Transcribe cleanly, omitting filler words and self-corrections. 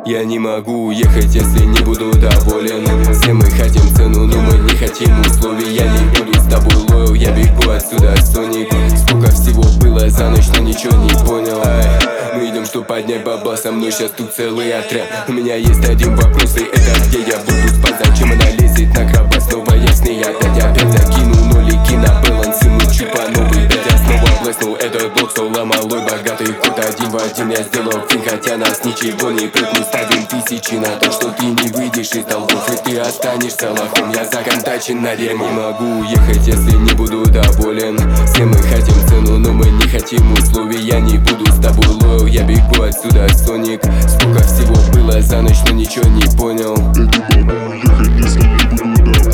Я не могу уехать, если не буду доволен. Все мы хотим цену, но мы не хотим условий. Я не буду с тобой лоял, я бегу отсюда, Соник. Сколько всего было за ночь, но ничего не понял. Мы идем, чтоб поднять бабла, со мной сейчас тут целый отряд. У меня есть один вопрос, и это где я буду спать? Зачем она лезет на кровать, снова я с ней опять закинул нолики на баланс, и мучу по новой. Я снова блеснул этот блок, соло малой, богатый кот один в один. Я сделал фин, хотя нас ничего не прет. Мы ставим тысячи на то, что ты не выйдешь из долгов, и ты останешься лохом. Я законтачен на рему. Не могу уехать, если не буду доволен. Все мы хотим цену, но мы не хотим условий. Я не буду с тобой лоял, я бегу отсюда, Соник. Сколько всего было за ночь, но ничего не понял. Я не могу уехать, если не буду доволен.